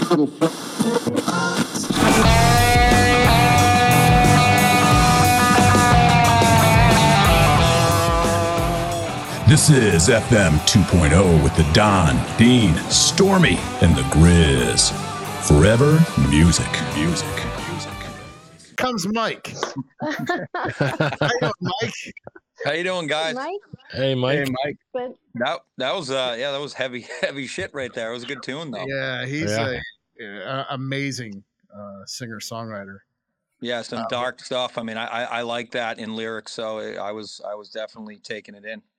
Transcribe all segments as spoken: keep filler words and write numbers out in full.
This is F M two point oh with the Don, Dean, Stormy, and the Grizz. Forever music, music, music. Comes Mike. How you doing, Mike? How you doing, guys? Mike? Hey, Mike. Hey, Mike. But That that was uh yeah that was heavy heavy shit right there. It was a good tune though. Yeah, he's Yeah. a, a amazing uh, singer songwriter. Yeah, some Um, dark stuff. I mean, I, I I like that in lyrics, so I was I was definitely taking it in.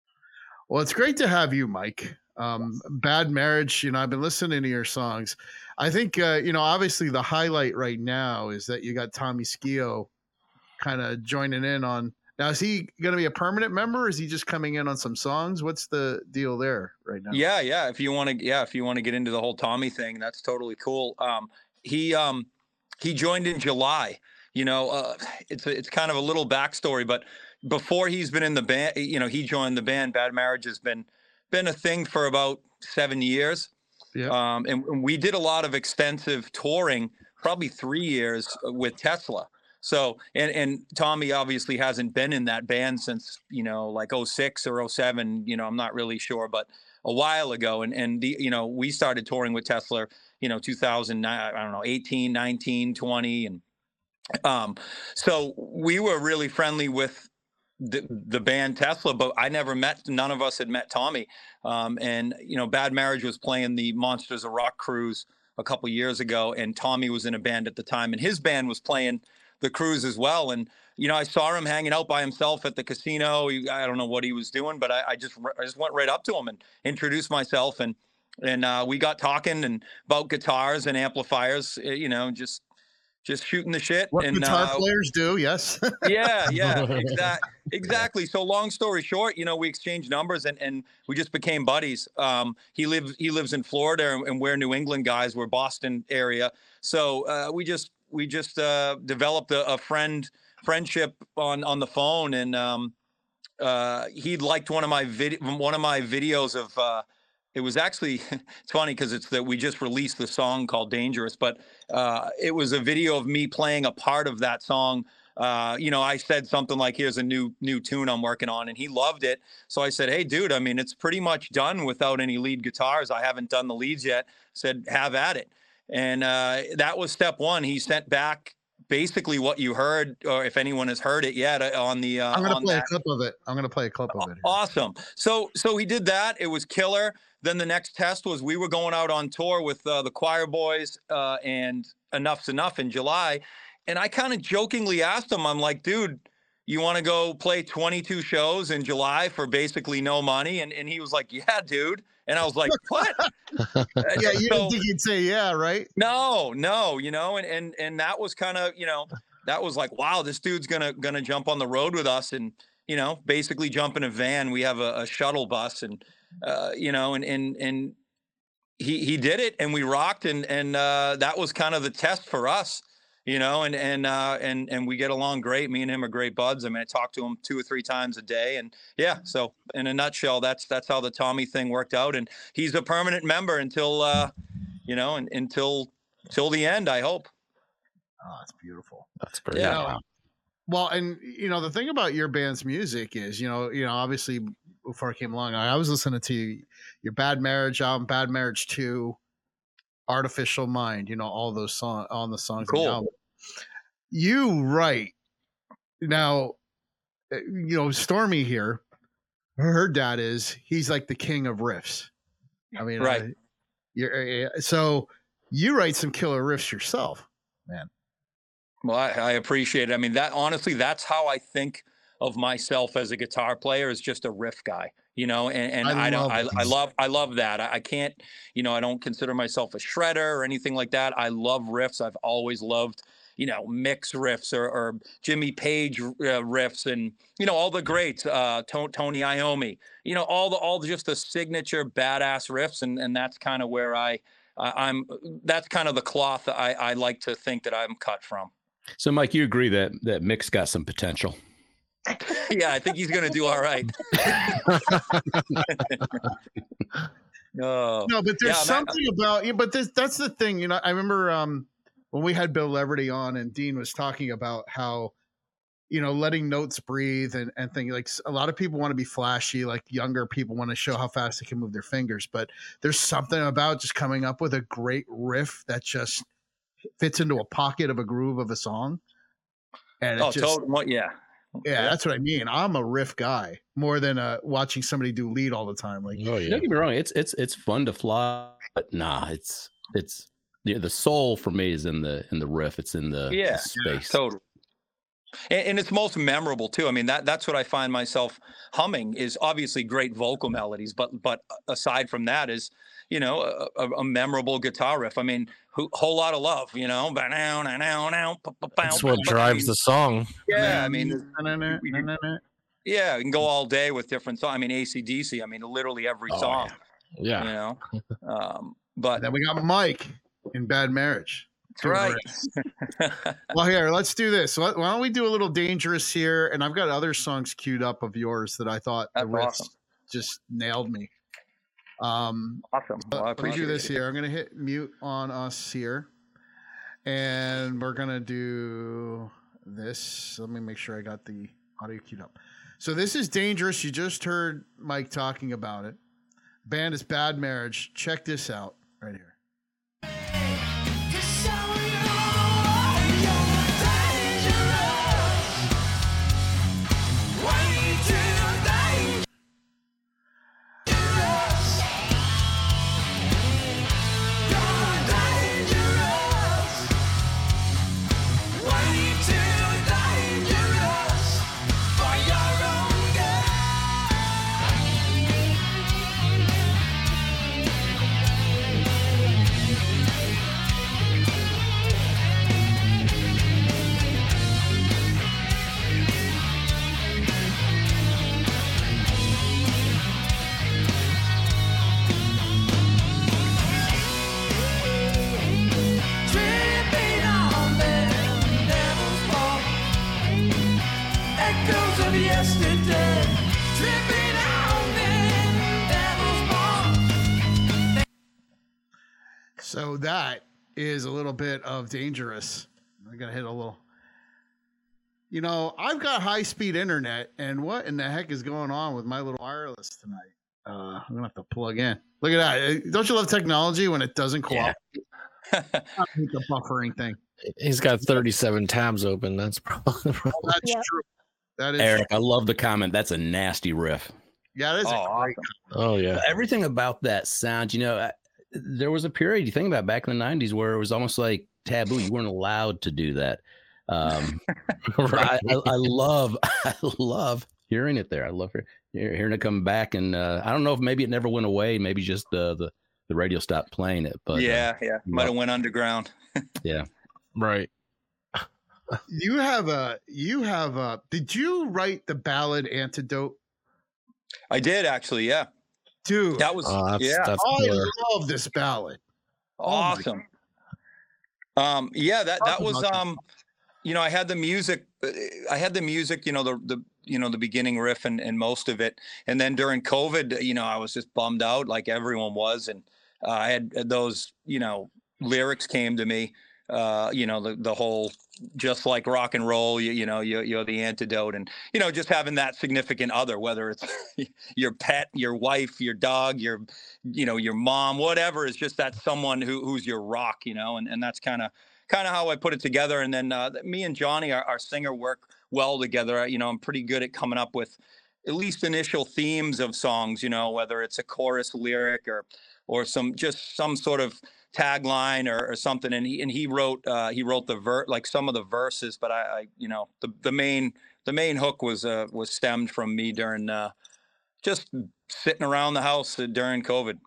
Well, it's great to have you, Mike. Um, Bad Marriage. You know, I've been listening to your songs. I think uh, you know, obviously, the highlight right now is that you got Tommy Skio kind of joining in on. Now, is he going to be a permanent member? Or is he just coming in on some songs? What's the deal there right now? Yeah, yeah. If you want to, yeah, if you want to get into the whole Tommy thing, that's totally cool. Um, he um, he joined in July. You know, uh, it's a, it's kind of a little backstory, but before he's been in the band, you know, he joined the band. Bad Marriage has been been a thing for about seven years. Yeah. Um, and, and we did a lot of extensive touring, probably three years with Tesla. So, and, and Tommy obviously hasn't been in that band since, you know, like oh six or oh seven, you know, I'm not really sure, but a while ago. And, and the, you know, we started touring with Tesla, you know, two thousand nine, I don't know, eighteen, nineteen, twenty. And um, so we were really friendly with the, the band Tesla, but I never met, none of us had met Tommy. Um, and, you know, Bad Marriage was playing the Monsters of Rock cruise a couple years ago, and Tommy was in a band at the time, and his band was playing the cruise as well. And, you know, I saw him hanging out by himself at the casino. He, I don't know what he was doing, but I, I just, I just went right up to him and introduced myself. And, and, uh, we got talking and about guitars and amplifiers, you know, just, just shooting the shit. What and, guitar uh, players do, yes. yeah, yeah, exactly. Exactly. So long story short, you know, we exchanged numbers and, and we just became buddies. Um, he lives, he lives in Florida and, and we're New England guys. We're Boston area. So, uh, we just, we just, uh, developed a, a friend friendship on, on the phone. And, um, uh, he liked one of my vid, one of my videos of, uh, it was actually, it's funny because it's that we just released the song called Dangerous, but uh, it was a video of me playing a part of that song. Uh, you know, I said something like, here's a new new tune I'm working on, and he loved it. So I said, hey, dude, I mean, it's pretty much done without any lead guitars. I haven't done the leads yet. Said, have at it. And uh, that was step one. He sent back basically what you heard, or if anyone has heard it yet, uh, on the uh, I'm going to on play that. a clip of it. I'm going to play a clip of it. Here. Awesome. So so he did that. It was killer. Then the next test was we were going out on tour with uh, the Choir Boys uh, and Enough's Enough in July. And I kind of jokingly asked him, I'm like, dude, you want to go play twenty-two shows in July for basically no money? And and he was like, yeah, dude. And I was like, what? Yeah, you So- didn't think he'd say yeah, right? No, no, you know, and and and that was kind of, you know, that was like, wow, this dude's gonna gonna jump on the road with us and, you know, basically jump in a van. We have a, a shuttle bus and uh, you know, and and and he he did it and we rocked and and uh, that was kind of the test for us, you know, and and uh, and and we get along great. Me and him are great buds. I mean, I talk to him two or three times a day, and yeah. So in a nutshell, that's that's how the Tommy thing worked out, and he's a permanent member until uh, you know, and, until till the end, I hope. Oh, it's beautiful. That's pretty Yeah. wow. Well, and you know, the thing about your band's music is, you know, you know, obviously before I came along, I was listening to your Bad Marriage album, Bad Marriage two, Artificial Mind, you know, all those songs on the songs. on the Cool. album. You write now, uh, you know, Stormy here, her dad is, he's like the king of riffs. I mean, Right. uh, you're, uh, so you write some killer riffs yourself, man. Well, I, I appreciate it. I mean, that honestly, that's how I think of myself as a guitar player, is just a riff guy, you know, and, and I I, don't, love I, it. I love, I love that. I, I can't, you know, I don't consider myself a shredder or anything like that. I love riffs. I've always loved, you know, mix riffs or, or Jimmy Page uh, riffs and, you know, all the greats, uh, to- Tony Iommi, you know, all the, all the, just the signature badass riffs. And, and that's kind of where I, uh, I'm, that's kind of the cloth that I, I like to think that I'm cut from. So, Mike, you agree that that Mick's got some potential? Yeah, I think he's going to do all right. No, no, but there's yeah, something that, about you. But this, that's the thing, you know. I remember um, when we had Bill Leverty on, and Dean was talking about how, you know, letting notes breathe and and things like a lot of people want to be flashy, like younger people want to show how fast they can move their fingers. But there's something about just coming up with a great riff that just fits into a pocket of a groove of a song, and it oh, just totally, yeah. yeah, that's what I mean. I'm a riff guy more than uh, watching somebody do lead all the time. Like, oh yeah, don't get me wrong, it's it's it's fun to fly, but nah, it's it's yeah, the soul for me is in the in the riff. It's in the, yeah, the space. Totally. And, and it's most memorable too. I mean, that that's what I find myself humming is obviously great vocal melodies, but but aside from that is, you know, a, a, a memorable guitar riff. I mean, who, whole lot of love, you know. That's what drives the song. Yeah, I mean, yeah, you can go all day with different songs. I mean, A C D C. I mean, literally every Oh, song. Yeah. You know, um, but then we got Mike in Bad Marriage. that's right. Well, here, let's do this. Why don't we do a little Dangerous here? And I've got other songs queued up of yours that I thought the That's riffs awesome. just nailed me. Um, Awesome. Well, I let me do appreciate this it. here. I'm going to hit mute on us here. And we're going to do this. Let me make sure I got the audio queued up. So this is Dangerous. You just heard Mike talking about it. Band is Bad Marriage. Check this out right here. So that is a little bit of Dangerous. I gotta hit a little. You know, I've got high speed internet, and what in the heck is going on with my little wireless tonight? Uh, I'm gonna have to plug in. Look at that! Don't you love technology when it doesn't cooperate? Yeah. I hate the buffering thing. He's got thirty-seven tabs open. That's probably oh, that's yeah. true. That is Eric. True. I love the comment. That's a nasty riff. Yeah, that is. Oh, a great awesome. Oh yeah. Everything about that sound, you know. I, there was a period you think about back in the nineties where it was almost like taboo. You weren't allowed to do that. Um, right. I, I, I love, I love hearing it there. I love hearing it come back. And uh, I don't know if maybe it never went away. Maybe just uh, the, the radio stopped playing it. But yeah, uh, yeah. Might have went underground. Yeah. Right. You have a, you have a, did you write the ballad Antidote? I did actually. Yeah. Dude, that was oh, that's, yeah. That's I love this ballad. Awesome. Oh um, yeah, that that was um, you know, I had the music. I had the music. You know, the the you know the beginning riff and and most of it. And then during COVID, you know, I was just bummed out, like everyone was, and uh, I had those. You know, lyrics came to me. Uh, you know, the the whole just like rock and roll, you, you know, you, you're the antidote. And, you know, just having that significant other, whether it's your pet, your wife, your dog, your, you know, your mom, whatever, is just that someone who who's your rock, you know, and, and that's kind of kind of how I put it together. And then uh, me and Johnny, our, our singer, work well together. You know, I'm pretty good at coming up with at least initial themes of songs, you know, whether it's a chorus lyric or or some just some sort of tagline or, or something, and he and he wrote uh he wrote the ver like some of the verses, but I, I you know the the main the main hook was uh was stemmed from me during uh just sitting around the house during COVID.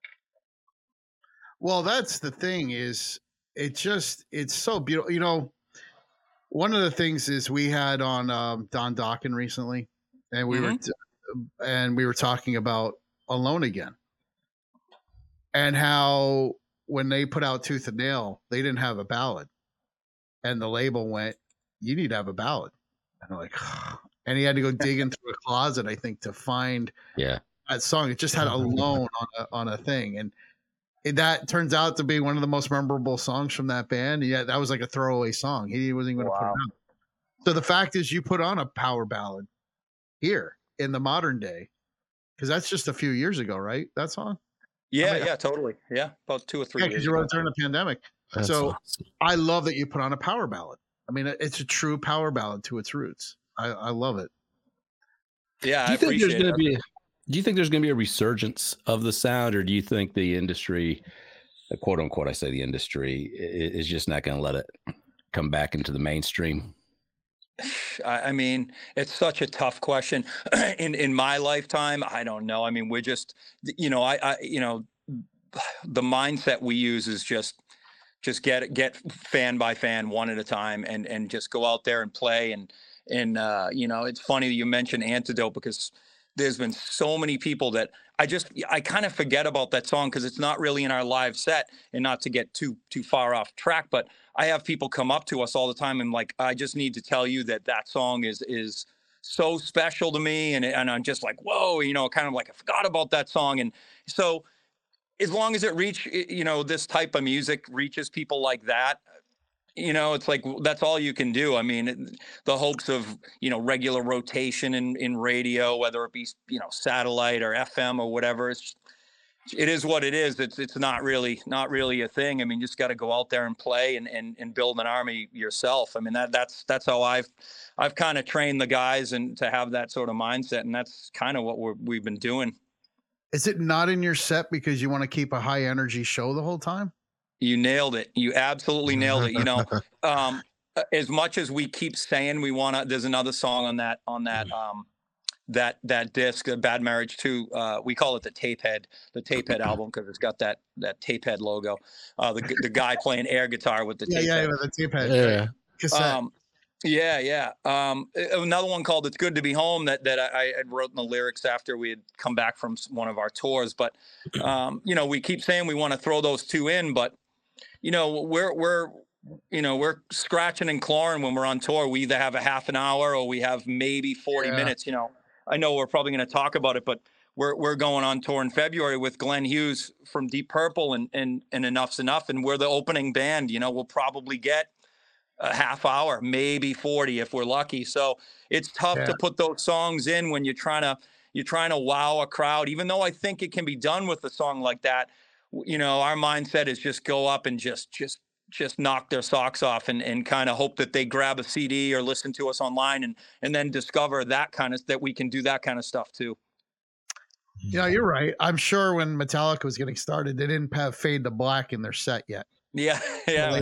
Well, that's the thing is it just it's so beautiful. You know, one of the things is we had on um, Don Dokken recently, and we mm-hmm. were t- and we were talking about Alone Again, and how when they put out Tooth and Nail, they didn't have a ballad. And the label went, you need to have a ballad. And I'm like, and he had to go dig into a closet, I think, to find yeah that song. It just had Alone on a, on a thing. And it, that turns out to be one of the most memorable songs from that band. Yeah, that was like a throwaway song. He wasn't even going to Wow. put it on. So the fact is you put on a power ballad here in the modern day, because that's just a few years ago, right? That song? Yeah, I mean, yeah, totally. Yeah, about two or three Yeah, years because you ago. wrote it during the pandemic. That's So awesome. I love that you put on a power ballad. I mean, it's a true power ballad to its roots. I, I love it. Yeah, Do I you think there's appreciate going to it. be? Do you think there's going to be a resurgence of the sound, or do you think the industry, the quote unquote, I say the industry, i- is just not going to let it come back into the mainstream? I I mean, it's such a tough question. in in my lifetime, I don't know. I mean, we're just, you know, I, I you know, the mindset we use is just just get get fan by fan, one at a time, and and just go out there and play. And and uh, you know, it's funny that you mentioned Antidote, because there's been so many people that I just I kind of forget about that song because it's not really in our live set. And not to get too too far off track, but I have people come up to us all the time and like, I just need to tell you that that song is is so special to me, and and I'm just like, whoa, you know, kind of like I forgot about that song. And so as long as it reach, you know, this type of music reaches people like that, you know, it's like that's all you can do. I mean, the hopes of, you know, regular rotation in in radio, whether it be, you know, satellite or F M or whatever, it's it is what it is. It's it's not really not really a thing. I mean, you just got to go out there and play and, and and build an army yourself. I mean, that that's that's how I've I've kind of trained the guys and to have that sort of mindset, and that's kind of what we're, we've been doing. Is it not in your set because you want to keep a high energy show the whole time? You nailed it. You absolutely nailed it. You know, um, as much as we keep saying we want to, there's another song on that on that um, that that disc, uh, Bad Marriage two. Uh, we call it the Tape Head, the Tape Head album, because it's got that that Tape Head logo. Uh, the the guy playing air guitar with the Yeah, tape yeah, head. with the tape head. Yeah. Cassette. Um, yeah, yeah. Um, a- another one called "It's Good to Be Home" that that I, I had wrote in the lyrics after we had come back from s- one of our tours. But um, you know, we keep saying we want to throw those two in, but you know, we're we're you know we're scratching and clawing when we're on tour. We either have a half an hour or we have maybe forty Yeah. minutes. You know, I know we're probably going to talk about it, but we're we're going on tour in February with Glenn Hughes from Deep Purple and and and Enough's Enough, and we're the opening band. You know, we'll probably get a half hour, maybe forty if we're lucky. So it's tough Yeah. to put those songs in when you're trying to you're trying to wow a crowd. Even though I think it can be done with a song like that, w- you know, our mindset is just go up and just just just knock their socks off and and kind of hope that they grab a C D or listen to us online and and then discover that kind of that we can do that kind of stuff too. Yeah, you're right. I'm sure when Metallica was getting started, they didn't have Fade to Black in their set yet. Yeah, yeah.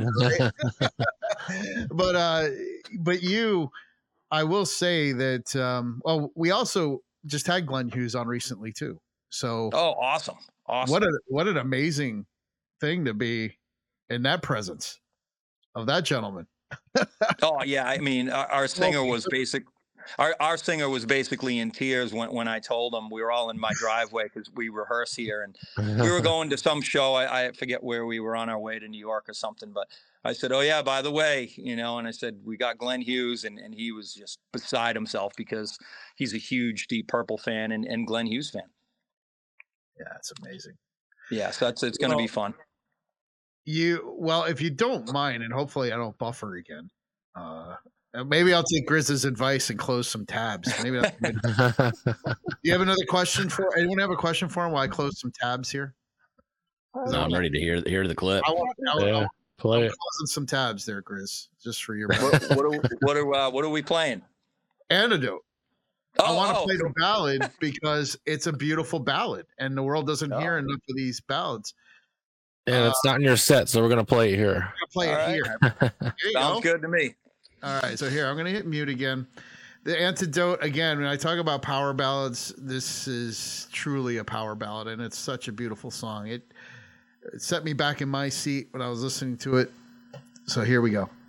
but uh but you, I will say that um well, we also just had Glenn Hughes on recently too. So Oh, awesome. Awesome. what a what an amazing thing to be in that presence of that gentleman. Oh yeah, I mean, our, our singer was basic. Our our singer was basically in tears when, when I told him. We were all in my driveway because we rehearse here, and we were going to some show. I, I forget where we were on our way to New York or something. But I said, "Oh yeah, by the way, you know," and I said, "We got Glenn Hughes," and, and he was just beside himself because he's a huge Deep Purple fan and, and Glenn Hughes fan. Yeah, it's amazing. Yeah, so that's it's going to Well, be fun. You well, if you don't mind, and hopefully I don't buffer again. Uh uh, maybe I'll take Grizz's advice and close some tabs. Maybe that's maybe. Do you have another question for anyone? Have a question for him while I close some tabs here? 'Cause I No, I'm wanna- ready to hear hear the clip. I want, I want, I Yeah. want Play I'm it. closing some tabs there, Grizz, just for your What what are, what are uh, what are we playing? antidote. I Oh, want to oh, play the ballad because it's a beautiful ballad, and the world doesn't Oh. hear enough of these ballads. And it's not in your set, so we're gonna play it here. I'm gonna play All it right. here. There you sounds go. good to me. All right, so here I'm gonna hit mute again. The antidote again. When I talk about power ballads, this is truly a power ballad, and it's such a beautiful song. It, it set me back in my seat when I was listening to it. So here we go.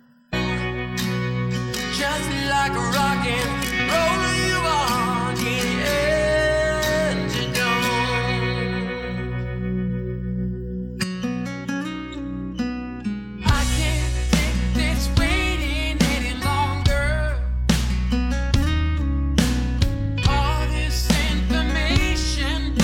Just like a rocket, roll you on the antidote. I can't take this waiting any longer. All this information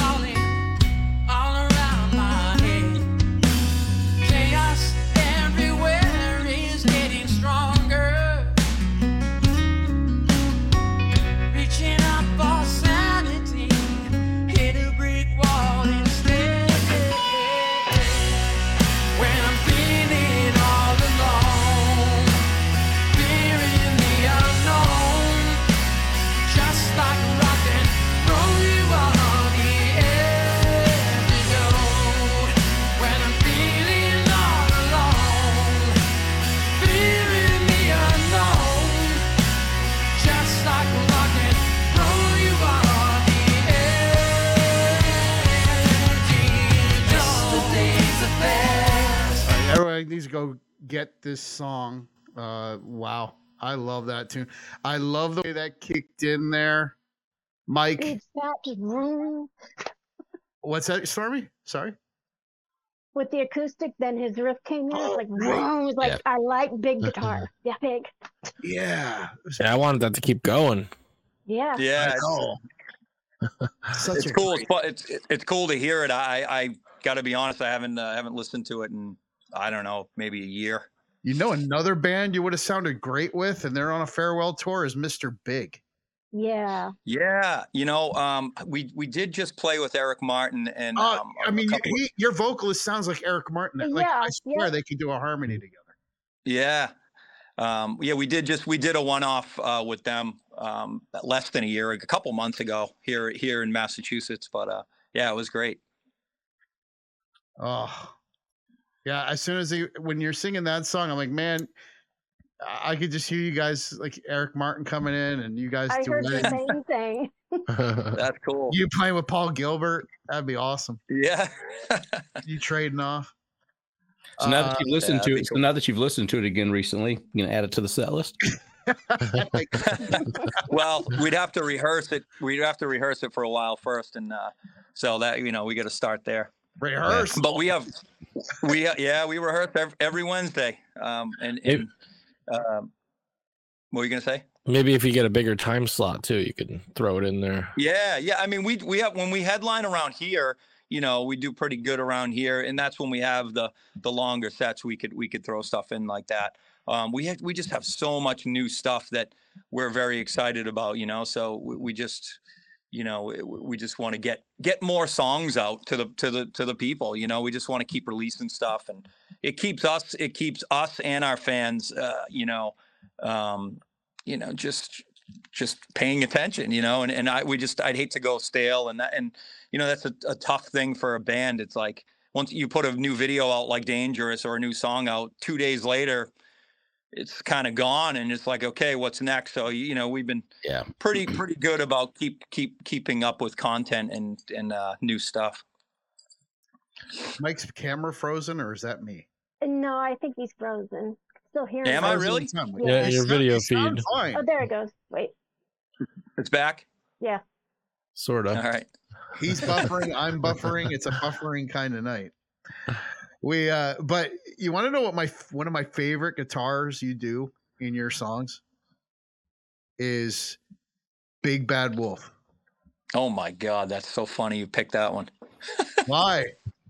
Mike needs to go get this song. Uh, wow, I love that tune. I love the way that kicked in there, Mike. It's that room What's that, Stormy? Sorry. with the acoustic. Then his riff came in. Oh, It's like, right. vroom. It was like Yeah. I like big guitar. Yeah, big. Yeah. Yeah, I wanted that to keep going. Yeah. Yeah, I it's, know. Such it's a cool. great- It's, fu- it's it's cool to hear it. I I got to be honest. I haven't uh, haven't listened to it in I don't know maybe a year. You know, another band you would have sounded great with, and they're on a farewell tour, is Mister Big. Yeah. Yeah, you know, um, we we did just play with Eric Martin, and Uh, um, I a mean, couple- he, your vocalist sounds like Eric Martin. Like, Yeah, I swear yeah. they could do a harmony together. yeah, um, yeah, we did just we did a one off uh, with them um, less than a year, a couple months ago here here in Massachusetts. But uh, yeah, it was great. Oh, yeah. As soon as he, when you're singing that song, I'm like, man, I I could just hear you guys, like Eric Martin coming in, and you guys I doing heard the same thing. That's cool. you playing with Paul Gilbert. That'd be awesome. Yeah, You trading off. So now Uh, that you've listened yeah, to that'd be it, so cool. now that you've listened to it again recently, you gonna add it to the set list? like, well, we'd have to rehearse it. We'd have to rehearse it for a while first, and uh, so that you know we got to start there. rehearse. But we have, we yeah, we rehearse every, every Wednesday. Um, and, and um, what were you gonna say? Maybe if you get a bigger time slot too, you could throw it in there. Yeah, yeah. I mean, we we have when we headline around here, you know, we do pretty good around here, and that's when we have the the longer sets. We could we could throw stuff in like that. Um, we have, we just have so much new stuff that we're very excited about, you know. So we, we just, you know, we, we just want to get get more songs out to the to the to the people. You know, we just want to keep releasing stuff, and it keeps us it keeps us and our fans, uh, you know, um, you know, just just paying attention, you know, and, and I we just I'd hate to go stale, and that and you know that's a, a tough thing for a band. It's like once you put a new video out like Dangerous or a new song out, two days later it's kind of gone, and it's like, okay, what's next? So you know we've been Yeah. pretty pretty good about keep keep keeping up with content and and uh, new stuff. Mike's camera frozen, or is that me? No, I think he's frozen. Still hearing Am I him. Frozen really? time. Yeah, You your sound- video you sound feed. Fine. Oh, there it goes. Wait. It's back. Yeah. Sort All of. right. He's buffering. I'm buffering. It's a buffering kind of night. We, uh, but you want to know what my one of my favorite guitars you do in your songs is Big Bad Wolf. Oh my God, that's so funny. You picked that one. Why?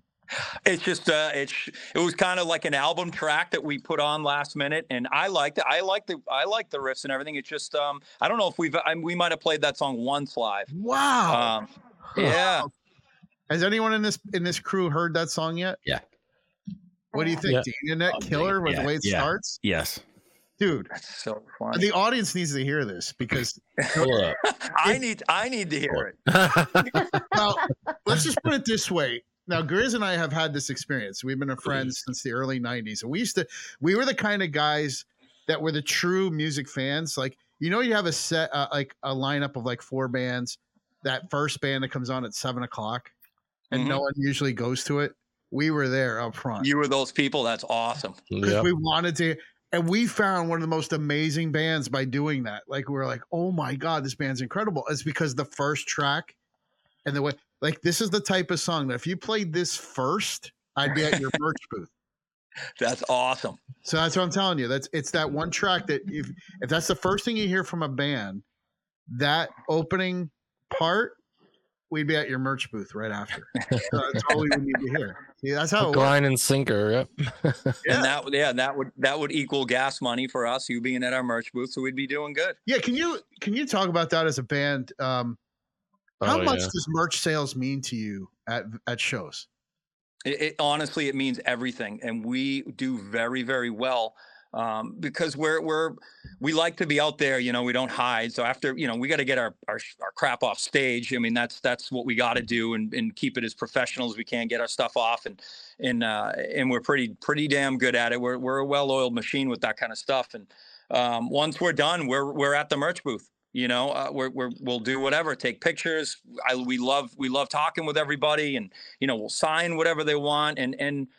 It's just uh, it's it was kind of like an album track that we put on last minute, and I liked it. I like the I like the riffs and everything. It's just um I don't know if we've I, we might have played that song once live. Wow. Um, yeah. Has anyone in this in this crew heard that song yet? Yeah. What do you think? Yeah. The internet Oh, killer with yeah, the way it yeah. starts? Yes. Dude, That's so funny. the audience needs to hear this because Pull up. I need I need to hear it. well, let's just put it this way. Now, Grizz and I have had this experience. We've been friends since the early nineties. And we used to, we were the kind of guys that were the true music fans. Like, you know, you have a set, uh, like a lineup of like four bands, that first band that comes on at seven o'clock and no one usually goes to it. We were there up front You were those people. That's awesome. because Yep. we wanted to. And we found one of the most amazing bands by doing that. Like, we were like, oh my God, this band's incredible. It's because the first track and the way, like, this is the type of song that if you played this first, I'd be at your merch booth. That's awesome. So that's what I'm telling you. That's it's that one track that if if that's the first thing you hear from a band, that opening part, we'd be at your merch booth right after. So that's all we would need to hear. See, that's how it Hook, works. line, and sinker. Yep. Yeah. And that yeah, that would that would equal gas money for us, you being at our merch booth, so we'd be doing good. Yeah, can you can you talk about that as a band? Um, how Oh, much yeah. does merch sales mean to you at at shows? It, it honestly, it means everything, and we do very, very well um, because we're we're we like to be out there. You know, we don't hide. So after you know, we got to get our, our our crap off stage. I mean, that's that's what we got to do, and, and keep it as professional as we can. Get our stuff off, and and uh, and we're pretty pretty damn good at it. We're we're a well-oiled machine with that kind of stuff. And um, once we're done, we're we're at the merch booth. You know, uh, we're, we're, we'll do whatever, take pictures. I, we love, we love talking with everybody, and, you know, we'll sign whatever they want. And, and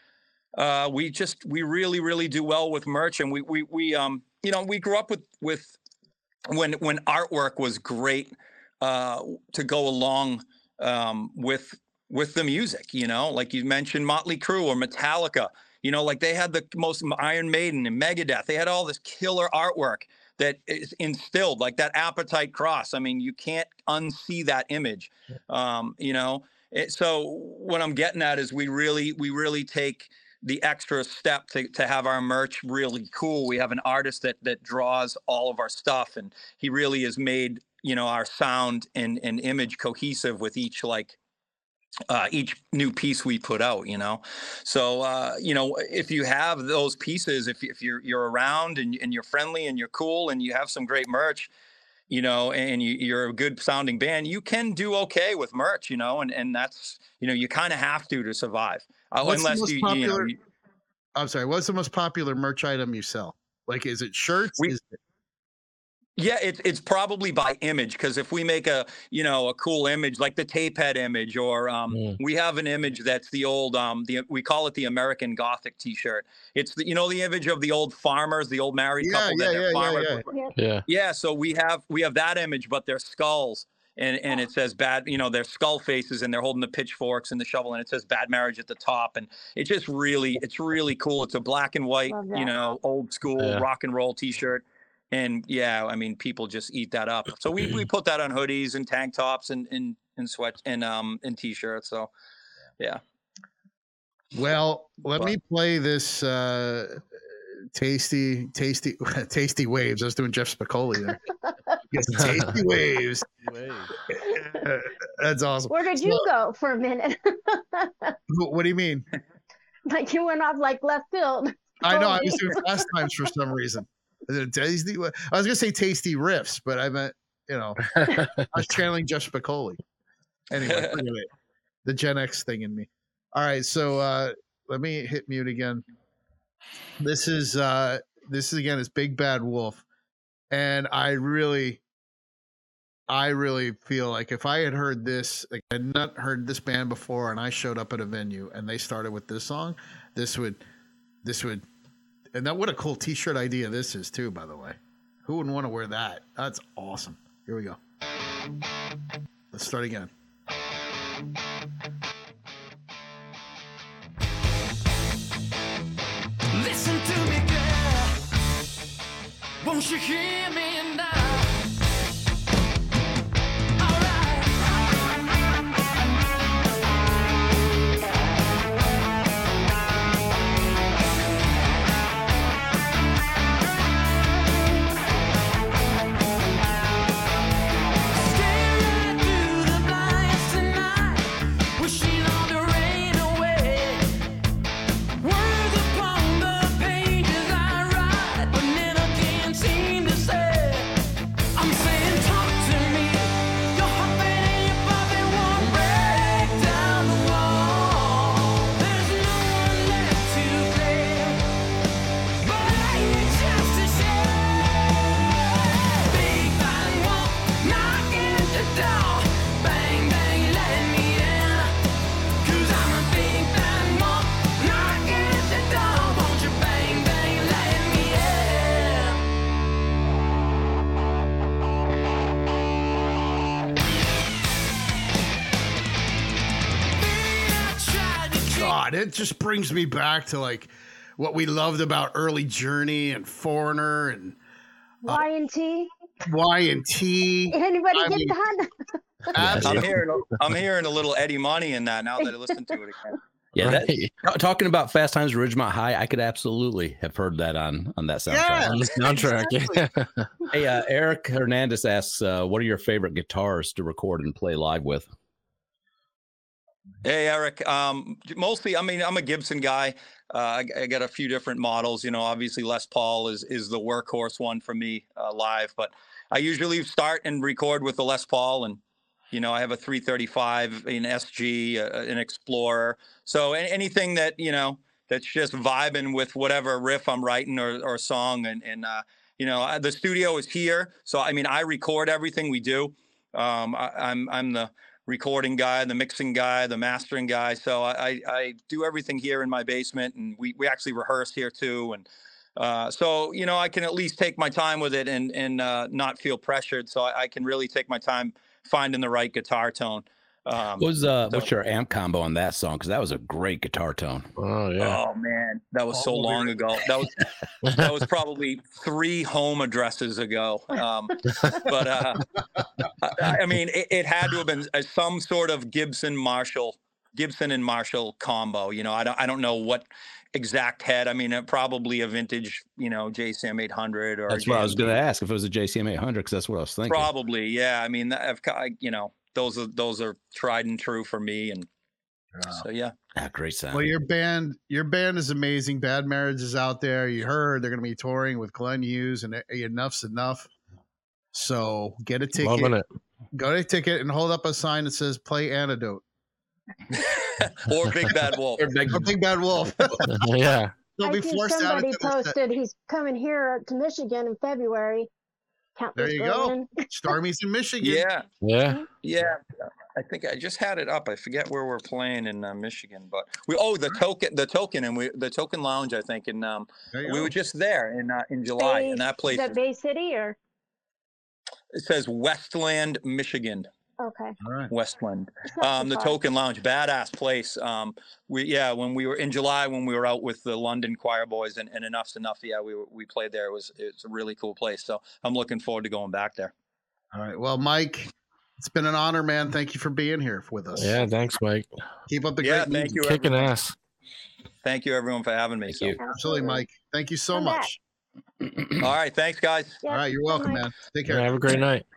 uh, we just we really really do well with merch, and we we we um you know we grew up with with when when artwork was great uh, to go along um, with with the music. You know, like you mentioned, Motley Crue or Metallica. You know, like they had the most Iron Maiden and Megadeth. They had all this killer artwork that is instilled, like that Appetite Cross. I mean, you can't unsee that image. Um, you know, it, so what I'm getting at is we really, we really take the extra step to, to have our merch really cool. We have an artist that that draws all of our stuff, and he really has made, you know, our sound and, and image cohesive with each like uh, each new piece we put out, you know? So, uh, you know, if you have those pieces, if, if you're, you're around and, and you're friendly and you're cool and you have some great merch, you know, and you, you're a good sounding band, you can do okay with merch, you know, and, and that's, you know, you kind of have to to survive. Uh, What's the unless most you, popular, you know, you, I'm sorry, what's the most popular merch item you sell? Like, is it shirts? We, is it- Yeah, it's it's probably by image, because if we make a you know a cool image like the tape head image, or um, Mm. we have an image that's the old um the we call it the American Gothic T-shirt. It's the you know the image of the old farmers, the old married Yeah, couple yeah, that yeah, they're yeah, farmers. yeah. with- Yeah. Yeah. Yeah, so we have we have that image, but they're skulls, and and it says bad, you know, they're skull faces, and they're holding the pitchforks and the shovel, and it says bad marriage at the top, and it's just really it's really cool. It's a black and white, Love you that. know, old school Yeah. rock and roll T-shirt. And yeah, I mean, people just eat that up. So we, we put that on hoodies and tank tops and and and sweat and um and t-shirts. So yeah. Well, let me play this uh, tasty, tasty, tasty waves. I was doing Jeff Spicoli there. Yes, tasty waves. That's awesome. Where did you go for a minute? Wh- What do you mean? Like you went off like left field. I know I was doing fast times for some reason. Is it tasty? wa- I was gonna say tasty riffs, but I meant you know I was channeling Jeff Spicoli. Anyway, forget it. The Gen X thing in me. All right, so uh, let me hit mute again. This is uh, this is again is Big Bad Wolf, and I really, I really feel like if I had heard this, like I had not heard this band before, and I showed up at a venue and they started with this song, this would, this would, and that what a cool T-shirt idea this is too. By the way, who wouldn't want to wear that? That's awesome. Here we go. Let's start again. Listen to me, girl. Won't you hear me now? Staring through the blinds tonight, wishing all the rain away. Words upon the pages I write, but then I can't seem to say. I'm saying, talk to me. Your heart and your body won't break down the wall. There's no one left to blame, but I ain't just a shame. Big bad wolf knocking at the door. Bang bang, let me in. 'Cause I'm a big bad wolf knocking at the door. Won't you bang bang, let me in? I tried to keep God, it just brings me back to like what we loved about early Journey and Foreigner and Y and T. Y and T. Anybody I get mean- that? I'm hearing a- I'm hearing a little Eddie Money in that now that I listen to it again. Yeah, that, Right. ta- talking about Fast Times at Ridgemont High, I could absolutely have heard that on on that soundtrack. Yeah. On the soundtrack. Hey, uh, Eric Hernandez asks, uh, "What are your favorite guitars to record and play live with?" Hey, Eric. Um, mostly, I mean, I'm a Gibson guy. Uh, I, I got a few different models. You know, obviously Les Paul is is the workhorse one for me uh, live. But I usually start and record with the Les Paul, and you know, I have a three thirty-five, an S G, uh, an Explorer. So a- anything that you know that's just vibing with whatever riff I'm writing or or song, and and uh, you know, I- the studio is here. So I mean, I record everything we do. Um, I, I'm I'm the recording guy, the mixing guy, the mastering guy. So I, I, I do everything here in my basement, and we, we actually rehearse here too. And uh, so, you know, I can at least take my time with it and, and uh, not feel pressured. So I, I can really take my time finding the right guitar tone. Um, What was uh, so- what's your amp combo on that song? Because that was a great guitar tone. Oh yeah. Oh man, that was so All over long it. ago. That was that was probably three home addresses ago. Um, but uh, I, I mean, it, it had to have been uh, some sort of Gibson Marshall, Gibson and Marshall combo. You know, I don't I don't know what exact head. I mean, uh, probably a vintage, you know, J C M eight hundred or. That's what I was going to ask if it was a J C M eight hundred, because that's what I was thinking. Probably, yeah. I mean, I've got, you know, those are those are tried and true for me, and so yeah. Ah, great sound. Well, your band, your band is amazing. Bad Marriage is out there. You heard they're going to be touring with Glenn Hughes, and Enough's Enough. So get a ticket. Loving it. Go to a ticket and hold up a sign that says "Play Antidote" Or Big Bad Wolf. Or big- or "Big Bad Wolf." Yeah. They'll I be see forced out somebody into the set. posted he's coming here to Michigan in February. Count There this you girl go. in. Stormy's in Michigan. Yeah, Yeah. yeah. I think I just had it up. I forget where we're playing in uh, Michigan, but we oh the token the token and we the token lounge I think, and um There you we go. were just there in uh, in July, Bay- and that place Is that Bay City or? it says Westland, Michigan. Okay. All right. Westland. It's not too Um, the far. Token Lounge, badass place. Um, we yeah, when we were in July, when we were out with the London Choir Boys and, and Enough's Enough, yeah, we were, we played there. It was it's a really cool place. So I'm looking forward to going back there. All right. Well, Mike, it's been an honor, man. Thank you for being here with us. Yeah. Thanks, Mike. Keep up the Yeah, great thank music. you. Kicking everyone. ass. Thank you everyone for having me. Thank So. you. Absolutely, Mike. Thank you so Come back. much. All right, thanks guys. Yeah, All right. You're bye, welcome, Mike. man. Take Yeah, care. have a great night.